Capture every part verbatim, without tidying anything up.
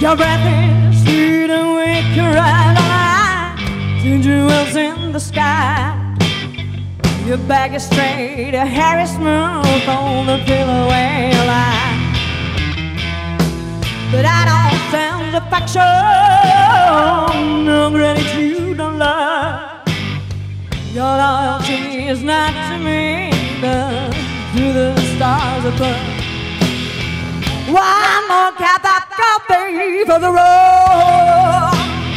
Your breath is sweet and wake your eyes alive to jewels in the sky. Your back is straight, your hair is smooth on the pillow where you lie. But I don't sense affection, no gratitude, no love. Your loyalty is not to me, but to the stars above. One more cup of coffee for the road.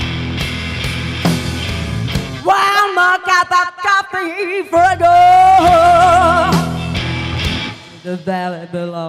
One more cup of coffee for a go to the valley below.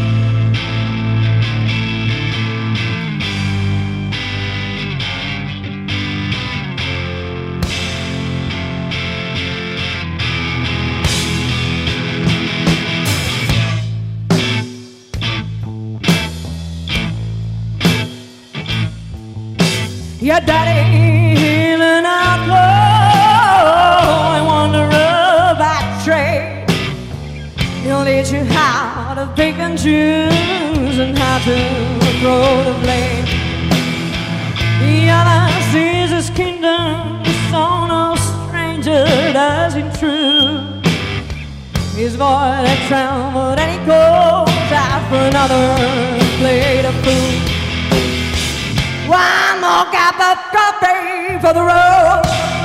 Your daddy in an outlaw, I wonder about trade. He'll teach you how to pick and choose and how to throw the blade. The other sees his kingdom, so no stranger does intrude. His voice had trembled and he goes out for another plate of food. One more cup of coffee for the road.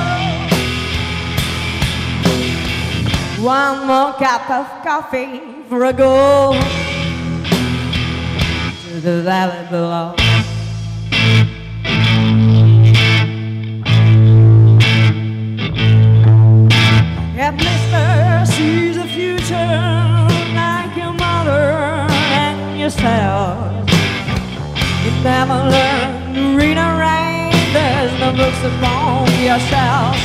One more cup of coffee for a go to the valley below. If Mister sees the future like your mother and yourself, you never learn to read or write, there's no books upon your shelf.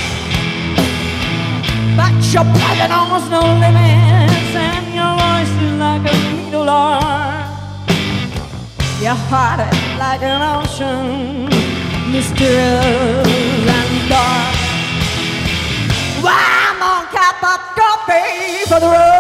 But your pleasure knows no limits, and your voice is like a needle arm. Your heart is like an ocean, mysterious and dark. One more cup of coffee for the road.